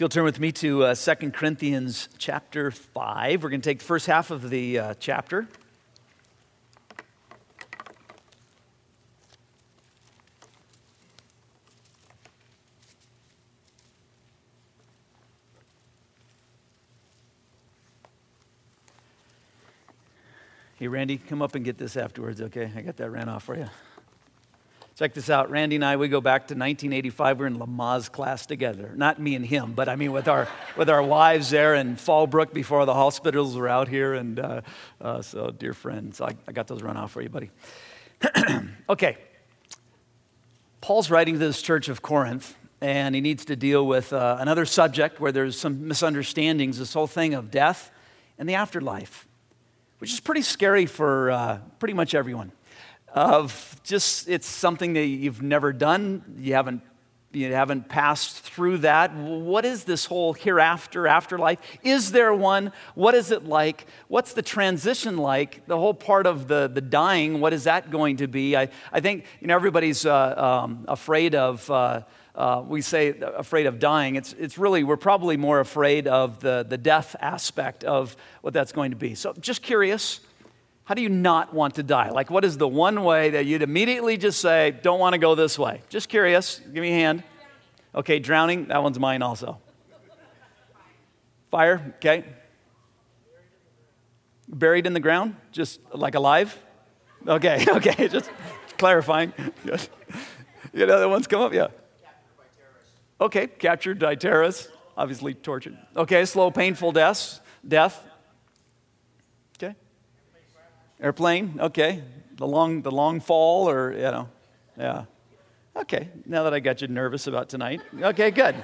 If you'll turn with me to 2 Corinthians chapter 5, we're going to take the first half of the chapter. Hey, Randy, come up and get this afterwards, okay? I got that ran off for you. Check this out. Randy and I, we go back to 1985. We're in Lamaze class together. Not me and him, but I mean with our wives there in Fallbrook before the hospitals were out here. And so, dear friends, I got those run off for you, buddy. Okay. Paul's writing to this church of Corinth, and he needs to deal with another subject where there's some misunderstandings, this whole thing of death and the afterlife, which is pretty scary for pretty much everyone. It's something that you've never done. You haven't passed through that. What is this whole hereafter, afterlife? Is there one? What is it like? What's the transition like? The whole part of the dying, what is that going to be? I think everybody's afraid of. We say afraid of dying. It's really, we're probably more afraid of the death aspect of what that's going to be. So just curious. How do you not want to die? Like, what is the one way that you'd immediately just say, don't want to go this way? Just curious. Give me a hand. Okay, drowning. That one's mine also. Fire. Okay. Buried in the ground? Just like alive? Okay. Just clarifying. Good. You know, other ones come up? Yeah. Captured by terrorists. Okay, captured by terrorists. Obviously tortured. Okay, slow, painful death. Okay. Airplane, okay. The long fall, or, yeah. Okay, now that I got you nervous about tonight. Okay, good.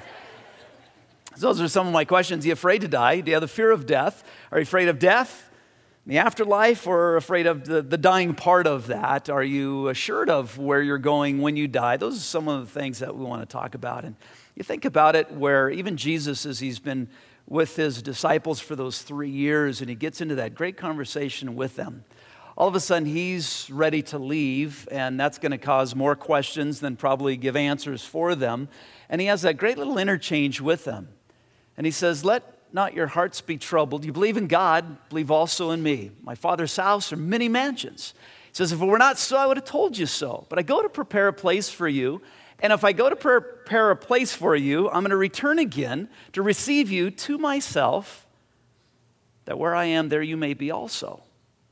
So those are some of my questions. Are you afraid to die? Do you have the fear of death? Are you afraid of death, the afterlife, or afraid of the dying part of that? Are you assured of where you're going when you die? Those are some of the things that we want to talk about. And you think about it where even Jesus, as he's been with his disciples for those 3 years, and he gets into that great conversation with them. All of a sudden, he's ready to leave, and that's going to cause more questions than probably give answers for them. And he has that great little interchange with them. And he says, let not your hearts be troubled. You believe in God, believe also in me. My Father's house are many mansions. He says, if it were not so, I would have told you so. But I go to prepare a place for you. And if I go to prepare a place for you, I'm going to return again to receive you to myself, that where I am, there you may be also.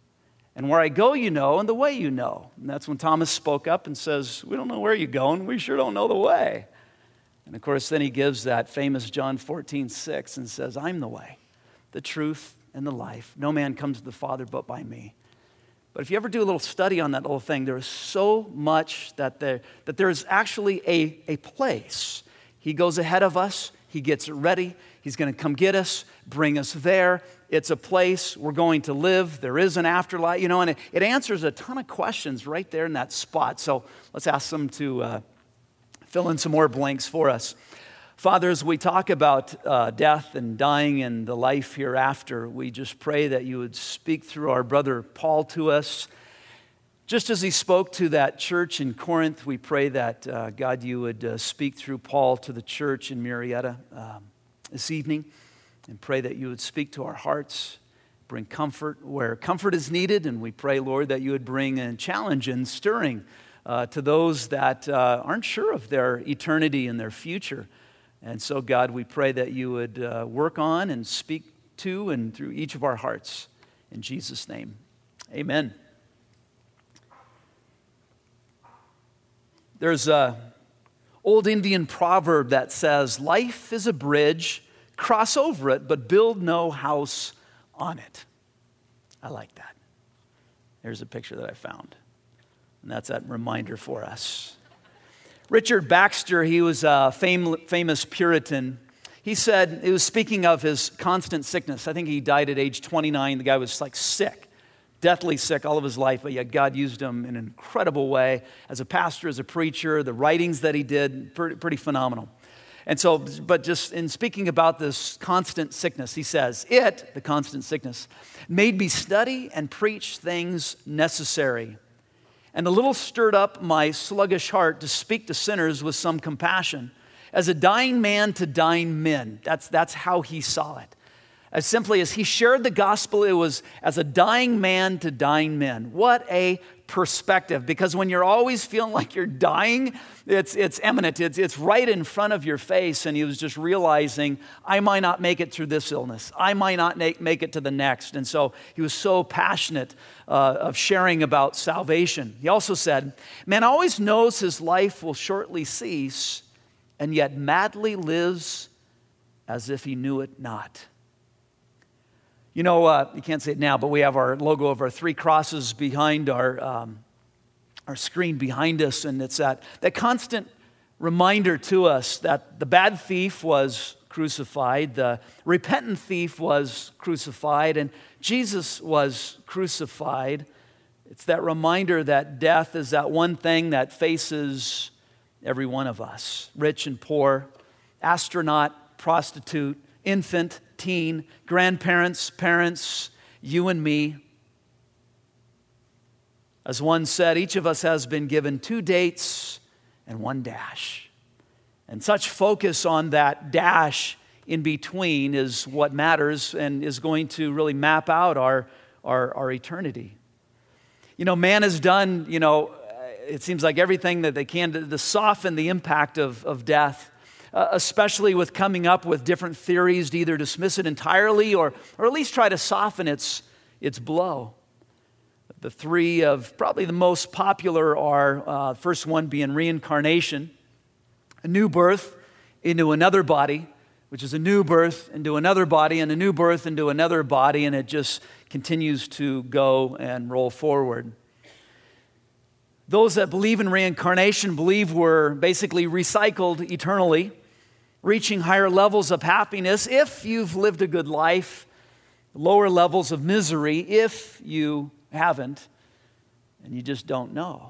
And where I go, you know, and the way you know. And that's when Thomas spoke up and says, we don't know where you're going. We sure don't know the way. And of course, then he gives that famous John 14:6 and says, I'm the way, the truth, and the life. No man comes to the Father but by me. But if you ever do a little study on that little thing, there is so much that there's actually a place. He goes ahead of us. He gets ready. He's going to come get us, bring us there. It's a place we're going to live. There is an afterlife, and it answers a ton of questions right there in that spot. So let's ask them to fill in some more blanks for us. Father, as we talk about death and dying and the life hereafter, we just pray that you would speak through our brother Paul to us. Just as he spoke to that church in Corinth, we pray that, God, you would speak through Paul to the church in Marietta this evening, and pray that you would speak to our hearts, bring comfort where comfort is needed, and we pray, Lord, that you would bring a challenge and stirring to those that aren't sure of their eternity and their future. And so, God, we pray that you would work on and speak to and through each of our hearts. In Jesus' name, amen. There's an old Indian proverb that says, life is a bridge, cross over it, but build no house on it. I like that. There's a picture that I found. And that's that reminder for us. Richard Baxter, he was a famous Puritan. He said, he was speaking of his constant sickness. I think he died at age 29. The guy was like sick, deathly sick all of his life, but yet God used him in an incredible way as a pastor, as a preacher. The writings that he did, pretty phenomenal. And so, but just in speaking about this constant sickness, he says, the constant sickness, made me study and preach things necessary, and a little stirred up my sluggish heart to speak to sinners with some compassion, as a dying man to dying men. That's how he saw it. As simply as he shared the gospel, it was as a dying man to dying men. What a perspective, because when you're always feeling like you're dying, it's imminent, it's right in front of your face, and he was just realizing, I might not make it through this illness. I might not make it to the next. And so he was so passionate of sharing about salvation. He also said, man always knows his life will shortly cease, and yet madly lives as if he knew it not. You know, you can't say it now, but we have our logo of our 3 crosses behind our screen behind us, and it's that constant reminder to us that the bad thief was crucified, the repentant thief was crucified, and Jesus was crucified. It's that reminder that death is that one thing that faces every one of us, rich and poor, astronaut, prostitute, infant, teen, grandparents, parents, you and me. As one said, each of us has been given 2 dates and 1 dash. And such focus on that dash in between is what matters and is going to really map out our eternity. You know, man has done, it seems like everything that they can to soften the impact of death. Especially with coming up with different theories to either dismiss it entirely or at least try to soften its blow. The 3 of probably the most popular are, first one being reincarnation, a new birth into another body, which is a new birth into another body, and a new birth into another body, and it just continues to go and roll forward. Those that believe in reincarnation believe we're basically recycled eternally, reaching higher levels of happiness if you've lived a good life, lower levels of misery if you haven't, and you just don't know.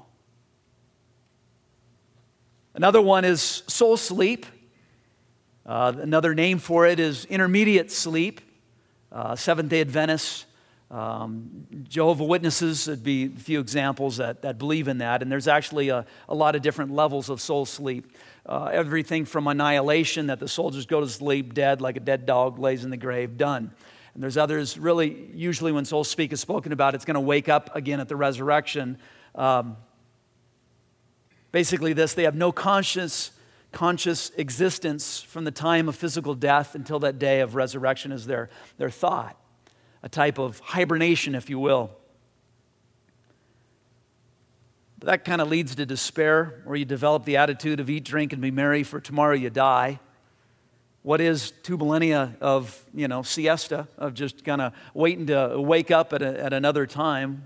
Another one is soul sleep. Another name for it is intermediate sleep. Seventh-day Adventists, Jehovah's Witnesses would be a few examples that believe in that. And there's actually a lot of different levels of soul sleep. Everything from annihilation, that the soul just goes to sleep dead like a dead dog lays in the grave, done. And there's others, really, usually when soul speak is spoken about, it's going to wake up again at the resurrection. Basically this, they have no conscious existence from the time of physical death until that day of resurrection is their thought. A type of hibernation, if you will. But that kind of leads to despair, where you develop the attitude of eat, drink, and be merry, for tomorrow you die. What is 2 millennia of, siesta, of just kind of waiting to wake up at another time?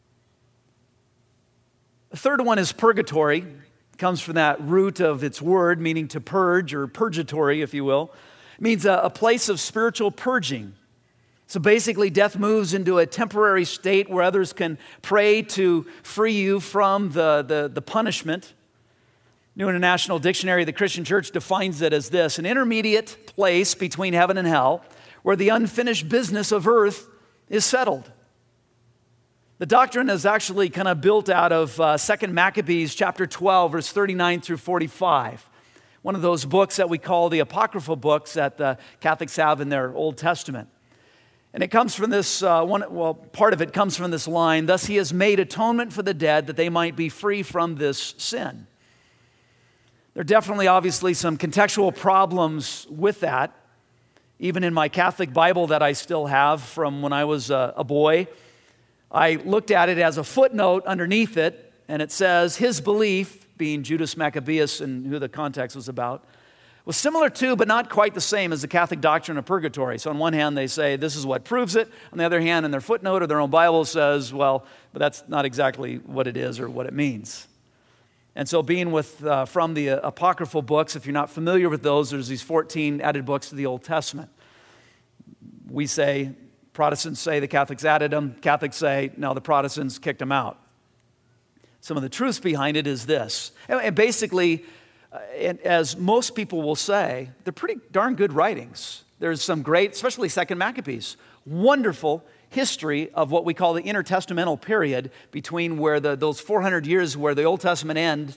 The third one is purgatory. It comes from that root of its word, meaning to purge, or purgatory, if you will. It means a place of spiritual purging. So basically, death moves into a temporary state where others can pray to free you from the punishment. New International Dictionary of the Christian Church defines it as this: an intermediate place between heaven and hell where the unfinished business of earth is settled. The doctrine is actually kind of built out of 2 Maccabees chapter 12, verse 39 through 45. One of those books that we call the apocryphal books that the Catholics have in their Old Testament. And it comes from this, part of it comes from this line: thus he has made atonement for the dead that they might be free from this sin. There are definitely, obviously, some contextual problems with that. Even in my Catholic Bible that I still have from when I was a boy, I looked at it as a footnote underneath it, and it says his belief, being Judas Maccabeus and who the context was about, was similar to, but not quite the same as the Catholic doctrine of purgatory. So on one hand, they say this is what proves it. On the other hand, in their footnote of their own Bible says, well, but that's not exactly what it is or what it means. And so being from the apocryphal books, if you're not familiar with those, there's these 14 added books to the Old Testament. We say, Protestants say the Catholics added them. Catholics say, no, the Protestants kicked them out. Some of the truths behind it is this. And basically, as most people will say, they're pretty darn good writings. There's some great, especially 2 Maccabees, wonderful history of what we call the intertestamental period between where those 400 years where the Old Testament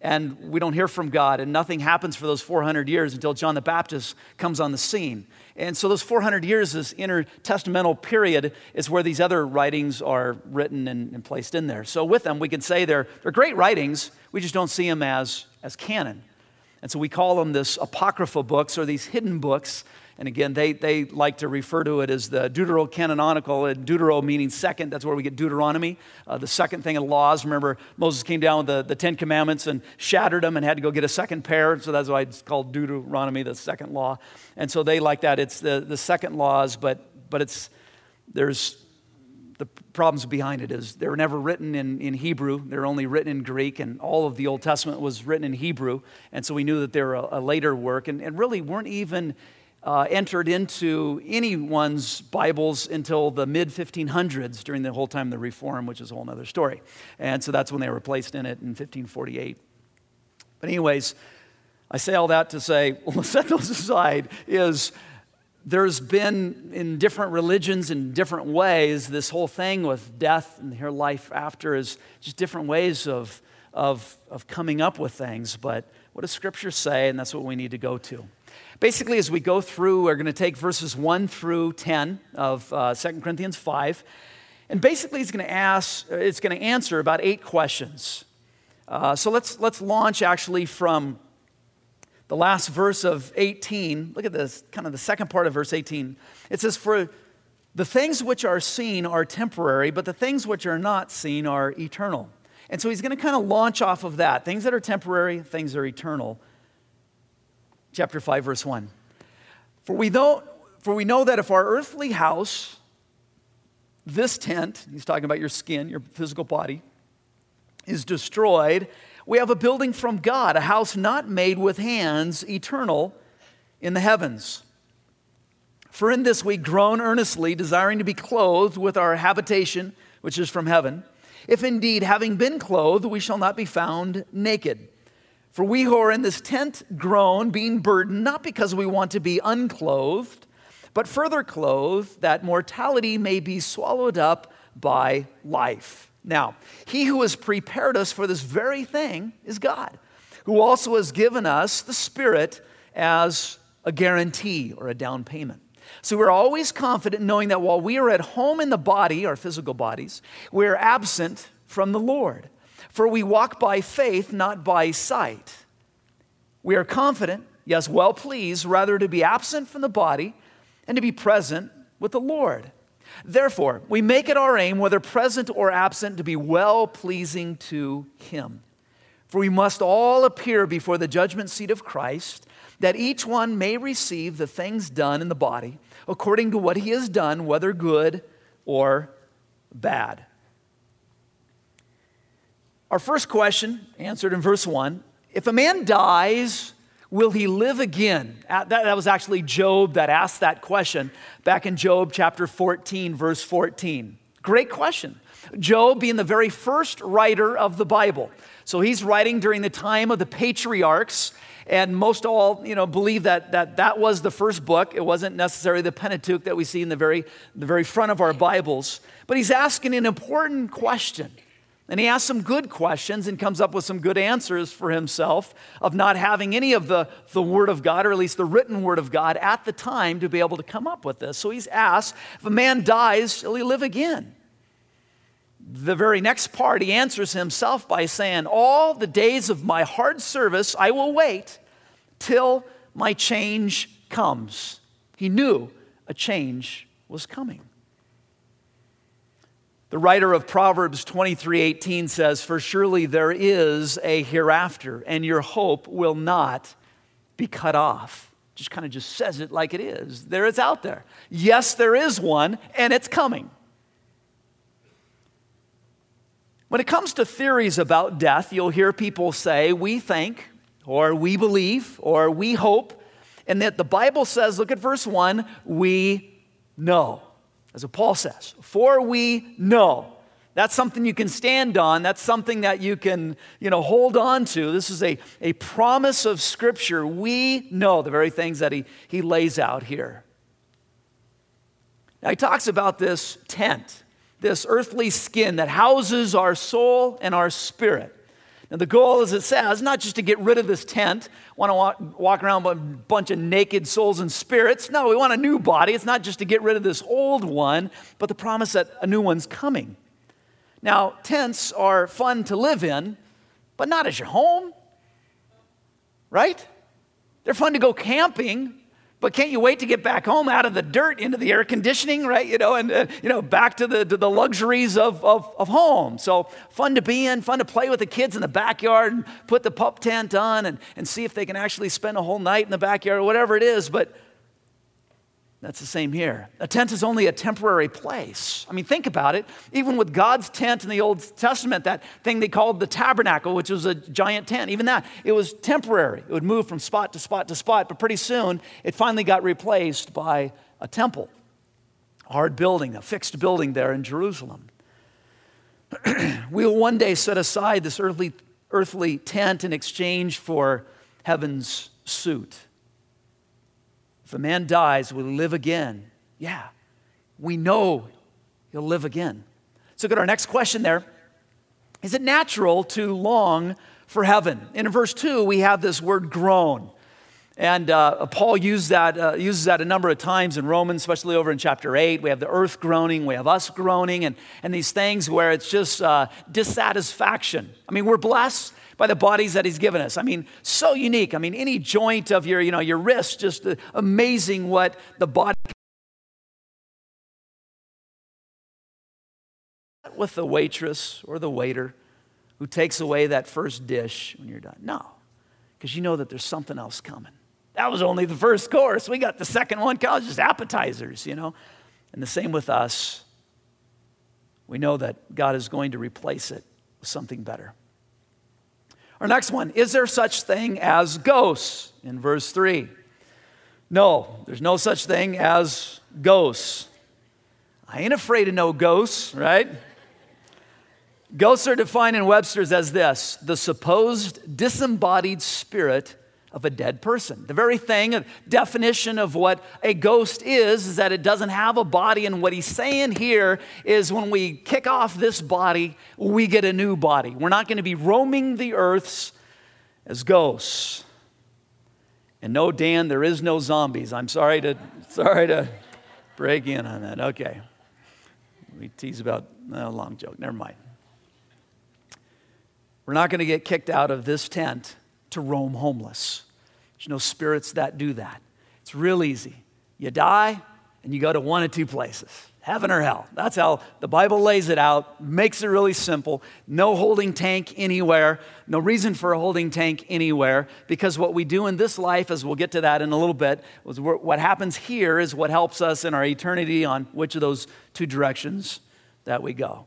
and we don't hear from God, and nothing happens for those 400 years until John the Baptist comes on the scene. And so those 400 years, this intertestamental period, is where these other writings are written and placed in there. So with them, we can say they're great writings, we just don't see them as canon. And so we call them this apocryphal books, or these hidden books. And again, they like to refer to it as the deuterocanonical, and deutero meaning second. That's where we get Deuteronomy, the second thing of laws. Remember, Moses came down with the Ten Commandments and shattered them and had to go get a second pair. So that's why it's called Deuteronomy, the second law. And so they like that. It's the second laws, but there's the problems behind it is they were never written in Hebrew. They're only written in Greek, and all of the Old Testament was written in Hebrew. And so we knew that they were a later work and really weren't even entered into anyone's Bibles until the mid-1500s during the whole time of the Reform, which is a whole other story. And so that's when they were placed in it in 1548. But anyways, I say all that to say, well, set those aside, is there's been in different religions in different ways, this whole thing with death and here life after is just different ways of coming up with things. But what does Scripture say? And that's what we need to go to. Basically, as we go through, we're going to take verses 1 through 10 of 2 Corinthians 5. And basically, it's going to answer about 8 questions. So let's launch actually from the last verse of 18. Look at this, kind of the second part of verse 18. It says, "For the things which are seen are temporary, but the things which are not seen are eternal." And so he's going to kind of launch off of that. Things that are temporary, things that are eternal. Chapter 5, verse 1. For we know that if our earthly house, this tent, he's talking about your skin, your physical body, is destroyed, we have a building from God, a house not made with hands, eternal in the heavens. For in this we groan earnestly, desiring to be clothed with our habitation, which is from heaven. If indeed, having been clothed, we shall not be found naked. For we who are in this tent groan, being burdened, not because we want to be unclothed, but further clothed, that mortality may be swallowed up by life. Now, he who has prepared us for this very thing is God, who also has given us the Spirit as a guarantee or a down payment. So we're always confident knowing that while we are at home in the body, our physical bodies, we are absent from the Lord. For we walk by faith, not by sight. We are confident, yes, well pleased, rather to be absent from the body and to be present with the Lord. Therefore, we make it our aim, whether present or absent, to be well pleasing to Him. For we must all appear before the judgment seat of Christ, that each one may receive the things done in the body according to what he has done, whether good or bad. Our first question, answered in verse 1, if a man dies, will he live again? That was actually Job that asked that question back in Job chapter 14, verse 14. Great question. Job being the very first writer of the Bible. So he's writing during the time of the patriarchs, and most all, believe that was the first book. It wasn't necessarily the Pentateuch that we see in the very front of our Bibles. But he's asking an important question. And he asks some good questions and comes up with some good answers for himself of not having any of the Word of God, or at least the written Word of God at the time to be able to come up with this. So he's asked, if a man dies, shall he live again? The very next part, he answers himself by saying, all the days of my hard service I will wait till my change comes. He knew a change was coming. The writer of Proverbs 23:18 says, for surely there is a hereafter, and your hope will not be cut off. Just kind of says it like it is. There it's out there. Yes, there is one, and it's coming. When it comes to theories about death, you'll hear people say, we think, or we believe, or we hope, and that the Bible says, look at verse 1, we know. As Paul says, for we know. That's something you can stand on. That's something that you can, hold on to. This is a promise of Scripture. We know the very things that he lays out here. Now he talks about this tent, this earthly skin that houses our soul and our spirit. And the goal, as it says, not just to get rid of this tent, want to walk around with a bunch of naked souls and spirits. No, we want a new body. It's not just to get rid of this old one, but the promise that a new one's coming. Now, tents are fun to live in, but not as your home, right? They're fun to go camping, but can't you wait to get back home out of the dirt into the air conditioning, right? And back to the luxuries of home. So fun to be in, fun to play with the kids in the backyard and put the pup tent on and see if they can actually spend a whole night in the backyard or whatever it is. But that's the same here. A tent is only a temporary place. I mean, think about it. Even with God's tent in the Old Testament, that thing they called the tabernacle, which was a giant tent, even that, it was temporary. It would move from spot to spot to spot, but pretty soon it finally got replaced by a temple, a hard building, a fixed building there in Jerusalem. We will one day set aside this earthly tent in exchange for heaven's suit. If a man dies, will he live again? Yeah, we know he'll live again. So look at our next question there. Is it natural to long for heaven? And in verse 2, we have this word groan. And Paul uses that a number of times in Romans, especially over in chapter 8. We have the earth groaning, we have us groaning, and these things where it's just dissatisfaction. I mean, we're blessed by the bodies that he's given us. I mean, so unique. I mean, any joint of your wrist, just amazing what the body with the waitress or the waiter who takes away that first dish when you're done. No, because you know that there's something else coming. That was only the first course. We got the second one, just appetizers, And the same with us. We know that God is going to replace it with something better. Our next one, is there such thing as ghosts? In verse 3. No, there's no such thing as ghosts. I ain't afraid of no ghosts, right? Ghosts are defined in Webster's as this: the supposed disembodied spirit of a dead person. The very thing, a definition of what a ghost is that it doesn't have a body. And what he's saying here is when we kick off this body, we get a new body. We're not going to be roaming the earths as ghosts. And no, Dan, there is no zombies. I'm sorry to break in on that. Okay. We tease about a long joke. Never mind. We're not going to get kicked out of this tent to roam homeless. There's no spirits that do that. It's real easy. You die and you go to one of two places, heaven or hell. That's how the Bible lays it out, makes it really simple. No holding tank anywhere, no reason for a holding tank anywhere, because what we do in this life, as we'll get to that in a little bit, what happens here is what helps us in our eternity on which of those two directions that we go.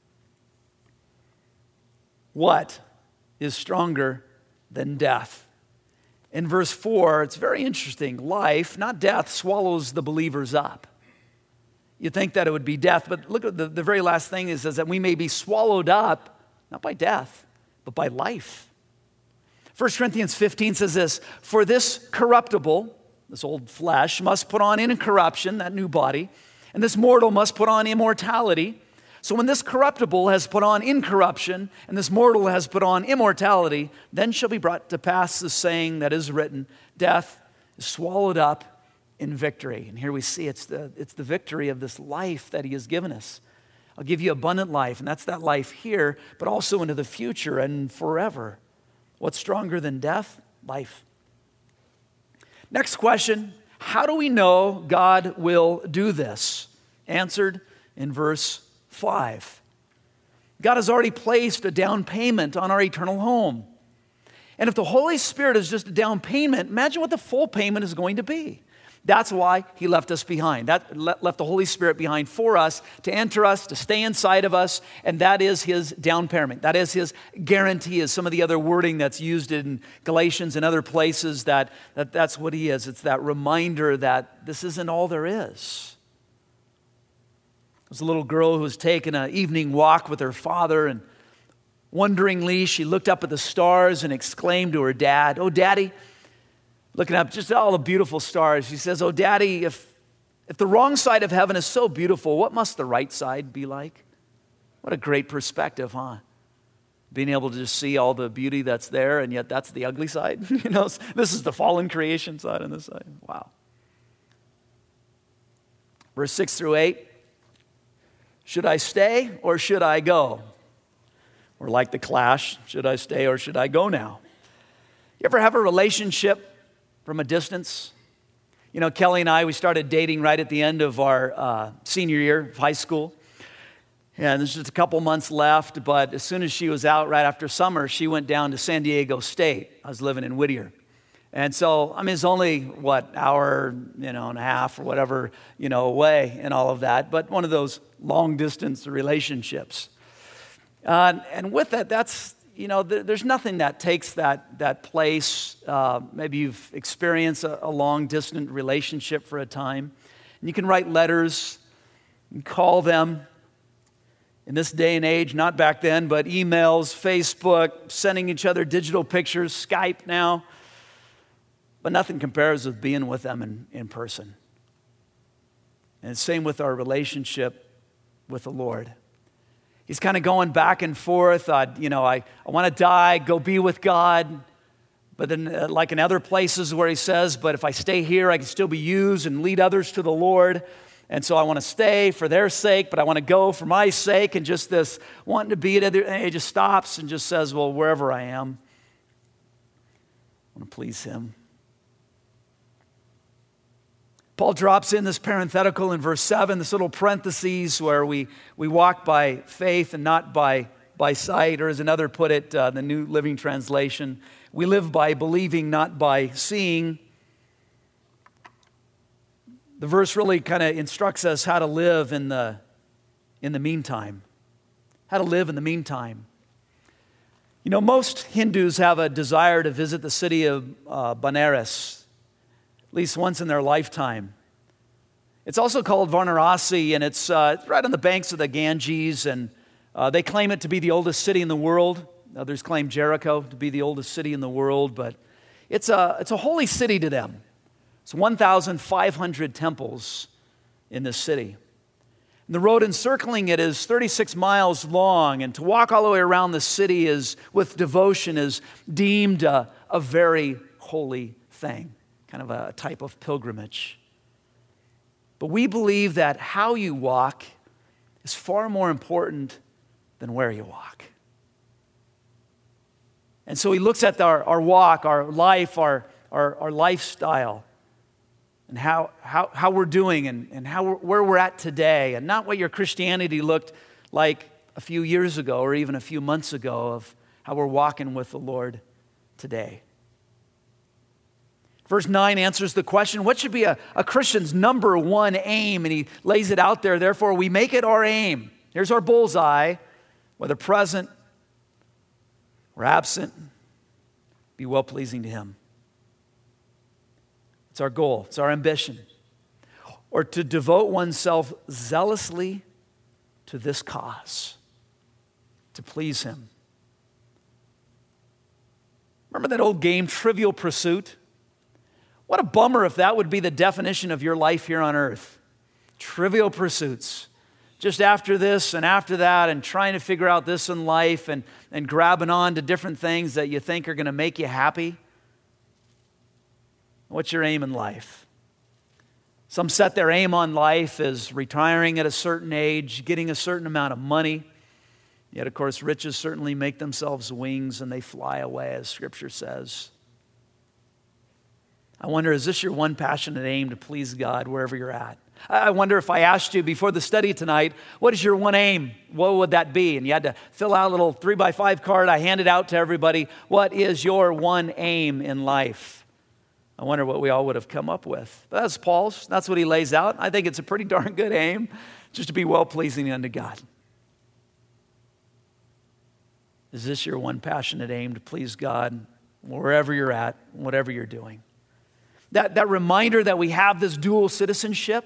What is stronger than death? In verse 4, it's very interesting. Life, not death, swallows the believers up. You'd think that it would be death, but look at the very last thing is that we may be swallowed up, not by death, but by life. 1 Corinthians 15 says this: for this corruptible, this old flesh, must put on incorruption, that new body, and this mortal must put on immortality. So when this corruptible has put on incorruption, and this mortal has put on immortality, then shall be brought to pass the saying that is written, death is swallowed up in victory. And here we see it's the victory of this life that he has given us. I'll give you abundant life, and that's that life here, but also into the future and forever. What's stronger than death? Life. Next question, how do we know God will do this? Answered in verse 5. God has already placed a down payment on our eternal home. And if the Holy Spirit is just a down payment, imagine what the full payment is going to be. That's why he left us behind. That left the Holy Spirit behind for us, to enter us, to stay inside of us, and that is his down payment. That is his guarantee, is some of the other wording that's used in Galatians and other places that's what he is. It's that reminder that this isn't all there is. There was a little girl who was taking an evening walk with her father, and wonderingly she looked up at the stars and exclaimed to her dad, "Oh, Daddy," looking up just all the beautiful stars, she says, "Oh, Daddy, if the wrong side of heaven is so beautiful, what must the right side be like?" What a great perspective, huh? being able to just see all the beauty that's there, and yet that's the ugly side. You know, this is the fallen creation side on this side. Wow. Verse 6 through 8. Should I stay or should I go? Or like the Clash, should I stay or should I go now? You ever have a relationship from a distance? You know, Kelly and I, we started dating right at the end of our senior year of high school. And there's just a couple months left, but as soon as she was out right after summer, she went down to San Diego State. I was living in Whittier. And so, I mean, it's only, hour, and a half or whatever, away and all of that, but one of those long-distance relationships. And with that, that's, there's nothing that takes that place. Maybe you've experienced a long-distance relationship for a time. And you can write letters and call them. In this day and age, not back then, but emails, Facebook, sending each other digital pictures, Skype now. But nothing compares with being with them in person. And same with our relationship with the Lord. He's kind of going back and forth. I want to die, go be with God. But then like in other places where he says, but if I stay here, I can still be used and lead others to the Lord. And so I want to stay for their sake, but I want to go for my sake. And just this wanting to be at he just stops and just says, well, wherever I am, I want to please him. Paul drops in this parenthetical in verse 7, this little parentheses where we walk by faith and not by sight, or as another put it, the New Living Translation, we live by believing, not by seeing. The verse really kind of instructs us how to live in the meantime. How to live in the meantime. Most Hindus have a desire to visit the city of Benares at least once in their lifetime. It's also called Varanasi, and it's right on the banks of the Ganges, and they claim it to be the oldest city in the world. Others claim Jericho to be the oldest city in the world, but it's a holy city to them. It's 1,500 temples in this city. And the road encircling it is 36 miles long, and to walk all the way around the city with devotion is deemed a very holy thing, kind of a type of pilgrimage. But we believe that how you walk is far more important than where you walk. And so he looks at our walk, our life, our lifestyle, and how we're doing and where we're at today, and not what your Christianity looked like a few years ago or even a few months ago, of how we're walking with the Lord today. Verse 9 answers the question, what should be a Christian's number one aim? And he lays it out there. Therefore, we make it our aim. Here's our bullseye, whether present or absent, be well-pleasing to him. It's our goal. It's our ambition. Or to devote oneself zealously to this cause, to please him. Remember that old game, Trivial Pursuit? What a bummer if that would be the definition of your life here on earth. Trivial pursuits. Just after this and after that, and trying to figure out this in life, and grabbing on to different things that you think are going to make you happy. What's your aim in life? Some set their aim on life as retiring at a certain age, getting a certain amount of money. Yet, of course, riches certainly make themselves wings and they fly away, as Scripture says. I wonder, is this your one passionate aim, to please God wherever you're at? I wonder if I asked you before the study tonight, what is your one aim? What would that be? And you had to fill out a little 3x5 card. I handed out to everybody. What is your one aim in life? I wonder what we all would have come up with. But that's Paul's. That's what he lays out. I think it's a pretty darn good aim, just to be well-pleasing unto God. Is this your one passionate aim, to please God wherever you're at, whatever you're doing? That reminder that we have this dual citizenship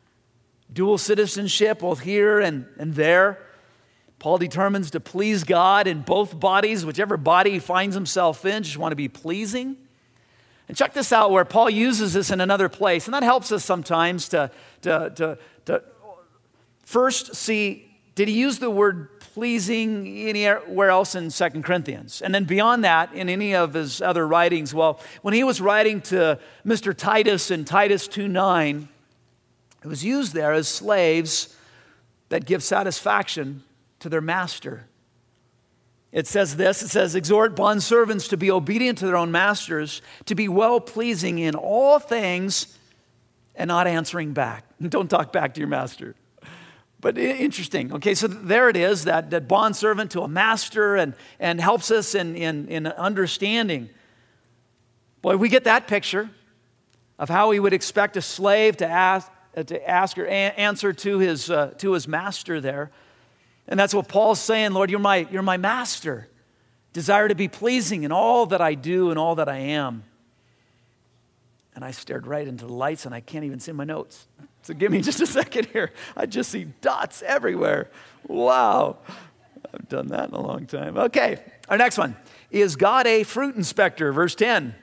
both here and there. Paul determines to please God in both bodies, whichever body he finds himself in, just want to be pleasing. And check this out, where Paul uses this in another place, and that helps us sometimes to first see, did he use the word pleasing anywhere else in 2 Corinthians. And then beyond that, in any of his other writings, well, when he was writing to Mr. Titus in Titus 2:9, it was used there as slaves that give satisfaction to their master. It says this, it says, exhort bondservants to be obedient to their own masters, to be well-pleasing in all things and not answering back. Don't talk back to your master. But interesting. Okay, so there it is, that bondservant to a master and helps us in understanding. Boy, we get that picture of how he would expect a slave to ask or answer to his master there. And that's what Paul's saying, Lord, you're my master. Desire to be pleasing in all that I do and all that I am. And I stared right into the lights and I can't even see my notes. So give me just a second here. I just see dots everywhere. Wow. I've done that in a long time. Okay, our next one. Is God a fruit inspector? Verse 10.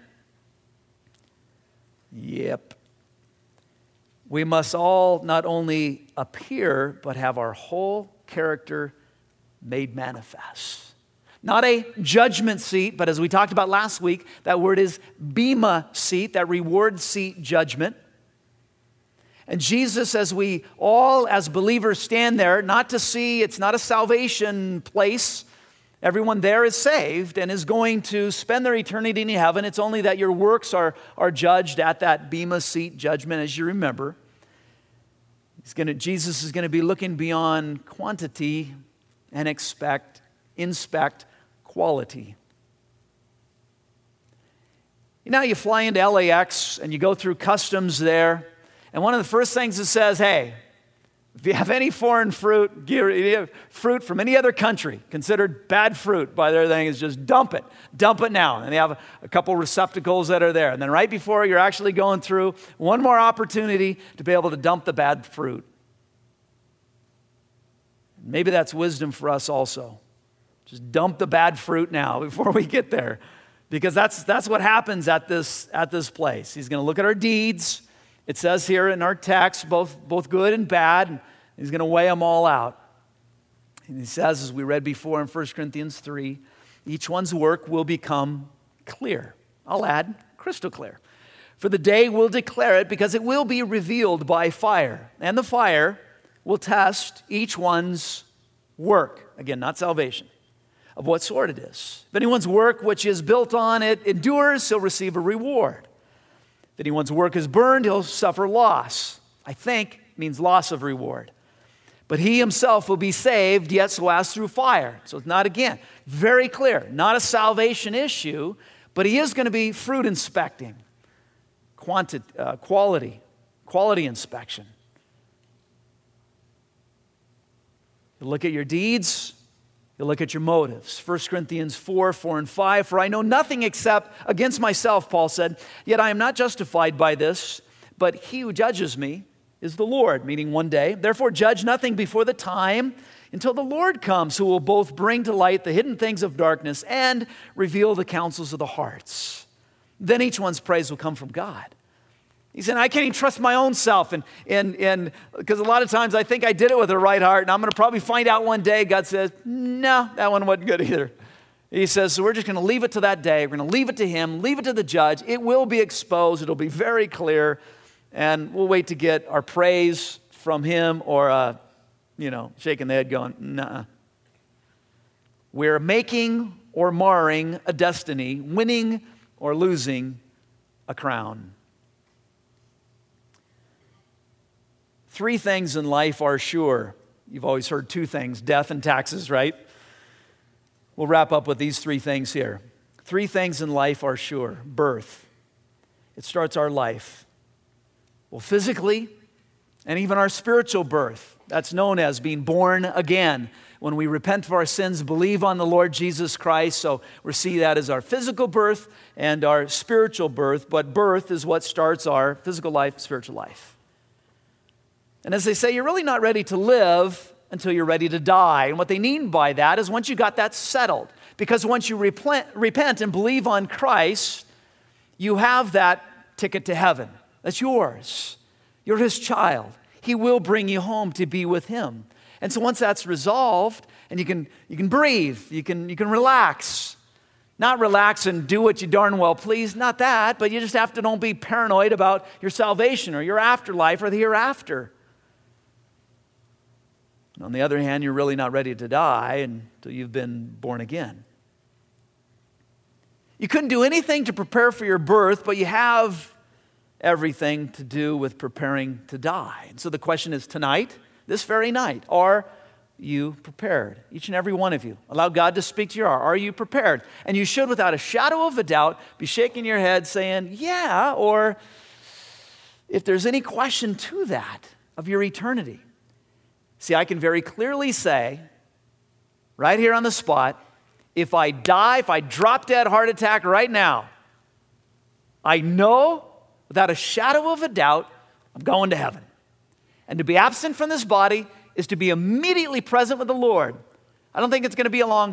Yep. We must all not only appear, but have our whole character made manifest. Not a judgment seat, but as we talked about last week, that word is bema seat, that reward seat judgment. And Jesus, as we all as believers stand there, not to see, it's not a salvation place. Everyone there is saved and is going to spend their eternity in heaven. It's only that your works are judged at that bema seat judgment, as you remember. Jesus is going to be looking beyond quantity and inspect quality. You know, you fly into LAX and you go through customs there, and one of the first things it says, hey, if you have any foreign fruit, fruit from any other country, considered bad fruit by their thing, is just dump it. Dump it now. And they have a couple receptacles that are there. And then right before you're actually going through, one more opportunity to be able to dump the bad fruit. Maybe that's wisdom for us also. Just dump the bad fruit now before we get there. Because that's what happens at this place. He's going to look at our deeds. It says here in our text, both good and bad, and he's going to weigh them all out. And he says, as we read before in 1 Corinthians 3, each one's work will become clear. I'll add, crystal clear. For the day will declare it, because it will be revealed by fire. And the fire will test each one's work. Again, not salvation. Of what sort it is. If anyone's work which is built on it endures, he'll receive a reward. If anyone's work is burned, he'll suffer loss. I think means loss of reward. But he himself will be saved, yet so as through fire. So it's not, again, very clear. Not a salvation issue, but he is going to be fruit inspecting. Quality inspection. You look at your deeds, you look at your motives. 1 Corinthians 4 and 5. For I know nothing except against myself, Paul said, yet I am not justified by this, but he who judges me is the Lord, meaning one day. Therefore judge nothing before the time until the Lord comes, who will both bring to light the hidden things of darkness and reveal the counsels of the hearts. Then each one's praise will come from God. He said, I can't even trust my own self. And because a lot of times I think I did it with the right heart, and I'm going to probably find out one day. God says, no, that one wasn't good either. He says, so we're just going to leave it to that day. We're going to leave it to him, leave it to the judge. It will be exposed. It'll be very clear. And we'll wait to get our praise from him or, shaking the head going, nah. We're making or marring a destiny, winning or losing a crown. 3 things in life are sure. You've always heard 2 things, death and taxes, right? We'll wrap up with these 3 things here. 3 things in life are sure. Birth. It starts our life. Well, physically and even our spiritual birth. That's known as being born again. When we repent of our sins, believe on the Lord Jesus Christ. So we see that as our physical birth and our spiritual birth. But birth is what starts our physical life, spiritual life. And as they say, you're really not ready to live until you're ready to die. And what they mean by that is once you got that settled. Because once you repent and believe on Christ, you have that ticket to heaven. That's yours. You're his child. He will bring you home to be with him. And so once that's resolved, and you can breathe, you can relax. Not relax and do what you darn well please, not that, but you just have to don't be paranoid about your salvation or your afterlife or the hereafter. And on the other hand, you're really not ready to die until you've been born again. You couldn't do anything to prepare for your birth, but you have everything to do with preparing to die. And so the question is tonight, this very night, are you prepared? Each and every one of you. Allow God to speak to your heart. Are you prepared? And you should, without a shadow of a doubt, be shaking your head saying, yeah, or if there's any question to that of your eternity. See, I can very clearly say, right here on the spot, if I die, if I drop dead heart attack right now, I know without a shadow of a doubt, I'm going to heaven. And to be absent from this body is to be immediately present with the Lord. I don't think it's going to be a long,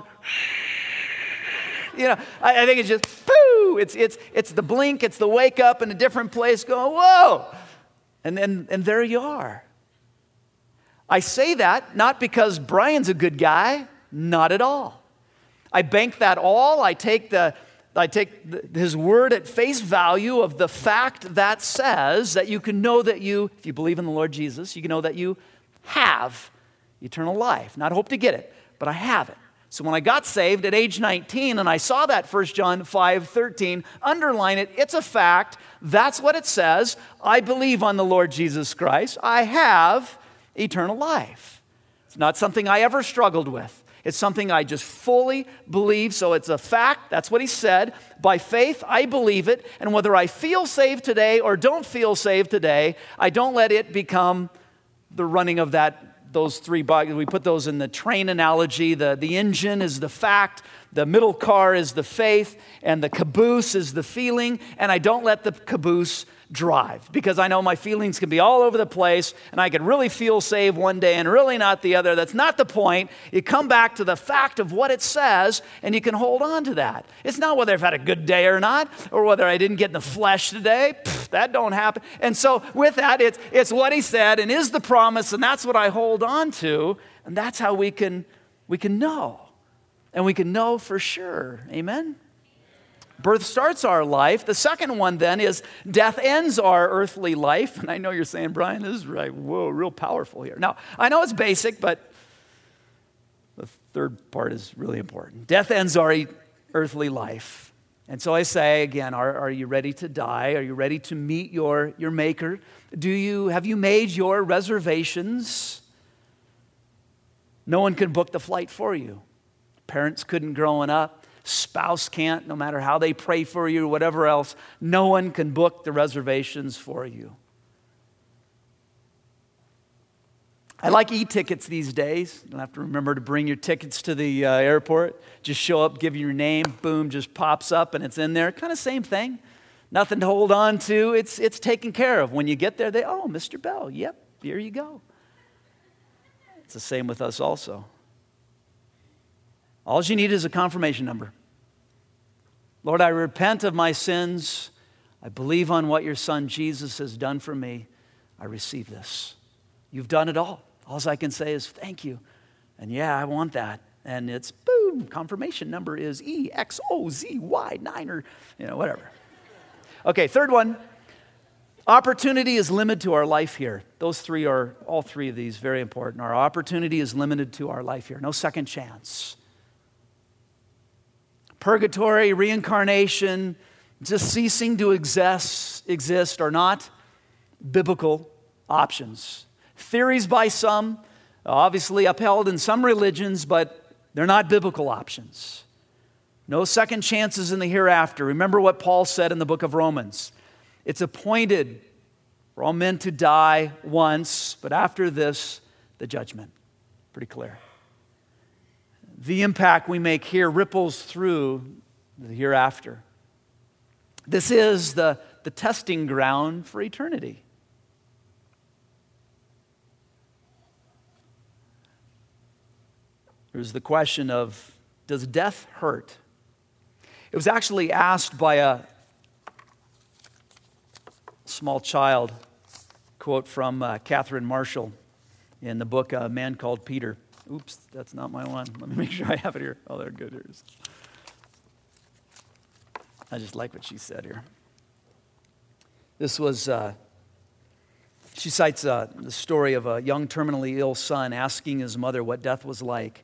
I think it's just, pooh, it's the blink, it's the wake up in a different place going, whoa, and there you are. I say that not because Brian's a good guy, not at all. I bank that all, I take his word at face value of the fact that says that you can know that you, if you believe in the Lord Jesus, you can know that you have eternal life. Not hope to get it, but I have it. So when I got saved at age 19 and I saw that 1 John 5:13, underline it, it's a fact. That's what it says. I believe on the Lord Jesus Christ. I have eternal life. It's not something I ever struggled with. It's something I just fully believe, so it's a fact. That's what he said. By faith, I believe it, and whether I feel saved today or don't feel saved today, I don't let it become the running of those three bodies. We put those in the train analogy. The engine is the fact, the middle car is the faith, and the caboose is the feeling, and I don't let the caboose drive because I know my feelings can be all over the place and I could really feel saved one day and really not the other. That's not the point. You come back to the fact of what it says and you can hold on to that. It's not whether I've had a good day or not or whether I didn't get in the flesh today. That don't happen. And so with that, it's what he said and is the promise, and that's what I hold on to, and that's how we can know. And we can know for sure. Amen? Birth starts our life. The second one then is death ends our earthly life. And I know you're saying, Brian, this is right. Whoa, real powerful here. Now, I know it's basic, but the third part is really important. Death ends our earthly life. And so I say again, are you ready to die? Are you ready to meet your maker? Have you made your reservations? No one can book the flight for you. Parents couldn't growing up. Spouse can't, no matter how they pray for you or whatever else. No one can book the reservations for you. I like e-tickets these days. You don't have to remember to bring your tickets to the airport. Just show up, give your name, boom, just pops up and it's in there. Kind of same thing. Nothing to hold on to. It's taken care of. When you get there, Mr. Bell, yep, here you go. It's the same with us also. All you need is a confirmation number. Lord, I repent of my sins. I believe on what your son Jesus has done for me. I receive this. You've done it all. All I can say is thank you. And yeah, I want that. And it's boom, confirmation number is EXOZY9 or whatever. Okay, third one. Opportunity is limited to our life here. All three of these very important. Our opportunity is limited to our life here. No second chance. Purgatory, reincarnation, just ceasing to exist are not biblical options. Theories by some, obviously upheld in some religions, but they're not biblical options. No second chances in the hereafter. Remember what Paul said in the book of Romans. It's appointed for all men to die once, but after this, the judgment. Pretty clear. The impact we make here ripples through the hereafter. This is the testing ground for eternity. There's the question of, does death hurt? It was actually asked by a small child, quote from Catherine Marshall. in the book A Man Called Peter. Oops, that's not my one. Let me make sure I have it here. Oh, there, good. Here it is. I just like what she said here. This was, she cites the story of a young terminally ill son asking his mother what death was like,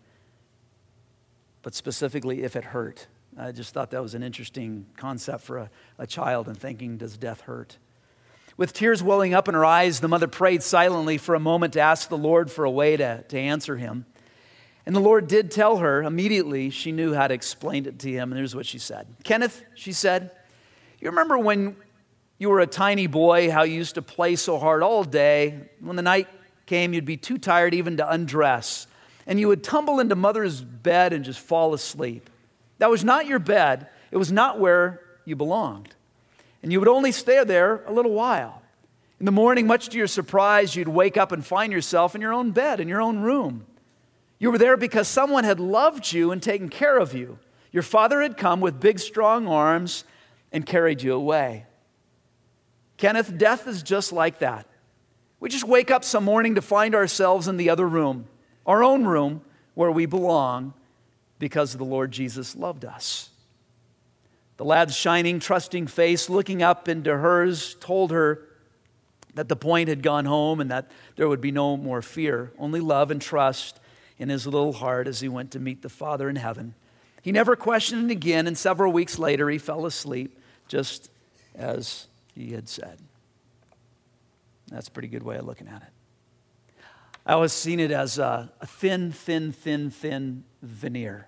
but specifically if it hurt. I just thought that was an interesting concept for a child, and thinking, does death hurt? With tears welling up in her eyes, the mother prayed silently for a moment to ask the Lord for a way to answer him. And the Lord did tell her immediately. She knew how to explain it to him, and here's what she said. Kenneth, she said, you remember when you were a tiny boy, how you used to play so hard all day? When the night came, you'd be too tired even to undress, and you would tumble into mother's bed and just fall asleep. That was not your bed. It was not where you belonged. And you would only stay there a little while. In the morning, much to your surprise, you'd wake up and find yourself in your own bed, in your own room. You were there because someone had loved you and taken care of you. Your father had come with big, strong arms and carried you away. Kenneth, death is just like that. We just wake up some morning to find ourselves in the other room, our own room where we belong because the Lord Jesus loved us. The lad's shining, trusting face looking up into hers told her that the point had gone home and that there would be no more fear, only love and trust in his little heart as he went to meet the Father in heaven. He never questioned it again, and several weeks later he fell asleep just as he had said. That's a pretty good way of looking at it. I always seen it as a thin veneer.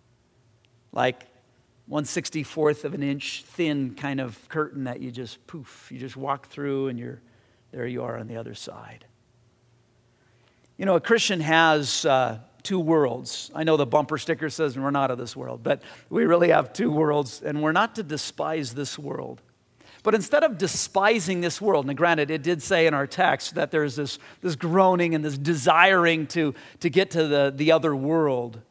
Like 1/64 of an inch thin kind of curtain that you just you just walk through and there you are on the other side. You know, a Christian has two worlds. I know the bumper sticker says we're not of this world, but we really have two worlds, and we're not to despise this world. But instead of despising this world, and granted, it did say in our text that there's this groaning and this desiring to get to the other world.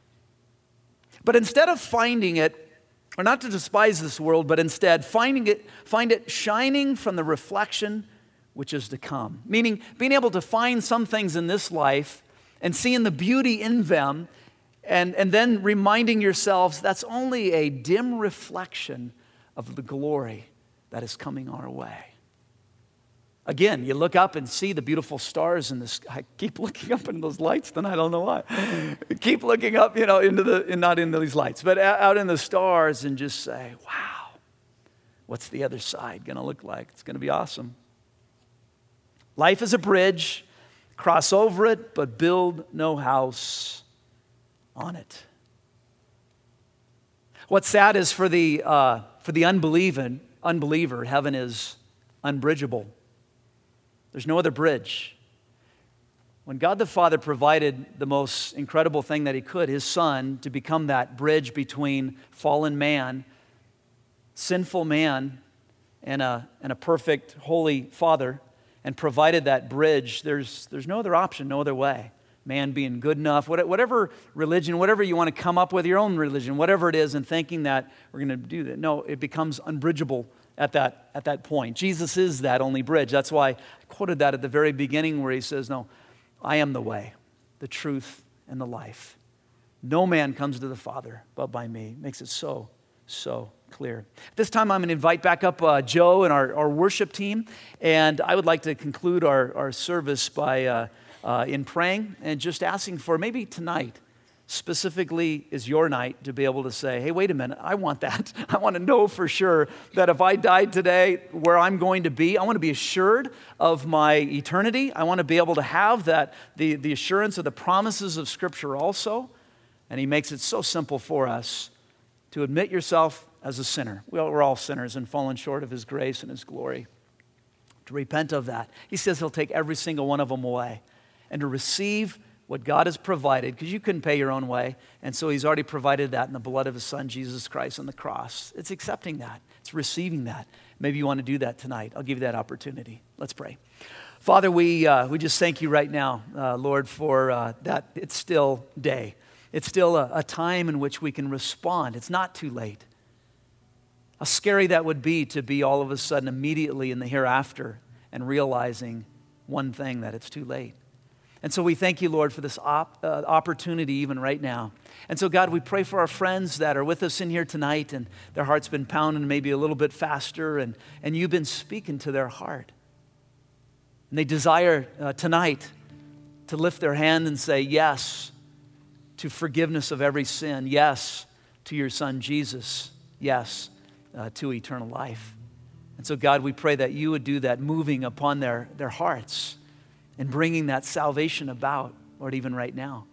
But instead of finding it, or not to despise this world, but instead find it shining from the reflection which is to come. Meaning, being able to find some things in this life and seeing the beauty in them, and then reminding yourselves that's only a dim reflection of the glory that is coming our way. Again, you look up and see the beautiful stars in the sky. I keep looking up in those lights, then I don't know why. Keep looking up, not into these lights, but out in the stars, and just say, wow, what's the other side going to look like? It's going to be awesome. Life is a bridge. Cross over it, but build no house on it. What's sad is for the unbeliever, heaven is unbridgeable. There's no other bridge. When God the Father provided the most incredible thing that He could, His Son, to become that bridge between fallen man, sinful man, and a perfect, holy Father, and provided that bridge, there's no other option, no other way. Man being good enough, whatever religion, whatever you want to come up with, your own religion, whatever it is, and thinking that we're going to do that. No, it becomes unbridgeable at that point. Jesus is that only bridge. That's why I quoted that at the very beginning where He says, no, I am the way, the truth, and the life. No man comes to the Father but by me. Makes it so clear. This time I'm going to invite back up Joe and our worship team, and I would like to conclude our service by in praying and just asking for maybe tonight specifically is your night to be able to say, hey, wait a minute, I want that. I want to know for sure that if I died today, where I'm going to be, I want to be assured of my eternity. I want to be able to have that the assurance of the promises of Scripture also. And He makes it so simple for us to admit yourself as a sinner. We're all sinners and fallen short of His grace and His glory. To repent of that. He says He'll take every single one of them away. And to receive what God has provided, because you couldn't pay your own way, and so He's already provided that in the blood of His Son, Jesus Christ, on the cross. It's accepting that. It's receiving that. Maybe you want to do that tonight. I'll give you that opportunity. Let's pray. Father, we just thank You right now, Lord, for that it's still day. It's still a time in which we can respond. It's not too late. How scary that would be to be all of a sudden immediately in the hereafter and realizing one thing, that it's too late. And so we thank you, Lord, for this opportunity even right now. And so, God, we pray for our friends that are with us in here tonight, and their heart's been pounding maybe a little bit faster, and you've been speaking to their heart. And they desire tonight to lift their hand and say yes to forgiveness of every sin, yes to your Son Jesus, yes to eternal life. And so, God, we pray that you would do that, moving upon their hearts and bringing that salvation about, Lord, even right now.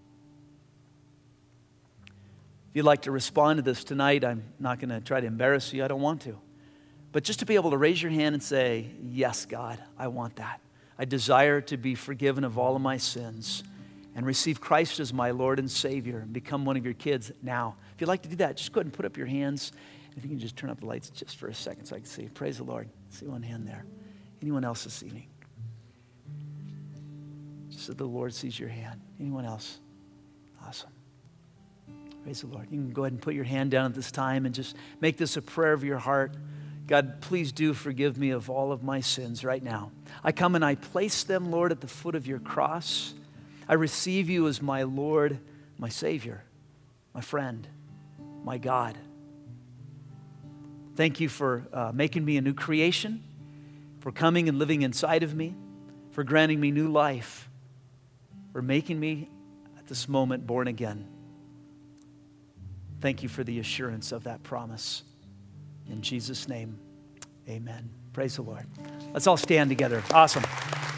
If you'd like to respond to this tonight, I'm not going to try to embarrass you. I don't want to. But just to be able to raise your hand and say, yes, God, I want that. I desire to be forgiven of all of my sins and receive Christ as my Lord and Savior and become one of your kids now. If you'd like to do that, just go ahead and put up your hands. If you can just turn up the lights just for a second so I can see. Praise the Lord. See one hand there. Anyone else this evening? Just so the Lord sees your hand. Anyone else? Awesome. Praise the Lord. You can go ahead and put your hand down at this time and just make this a prayer of your heart. God, please do forgive me of all of my sins right now. I come and I place them, Lord, at the foot of your cross. I receive you as my Lord, my Savior, my friend, my God. Thank you for making me a new creation, for coming and living inside of me, for granting me new life, for making me at this moment born again. Thank you for the assurance of that promise. In Jesus' name, amen. Praise the Lord. Let's all stand together. Awesome.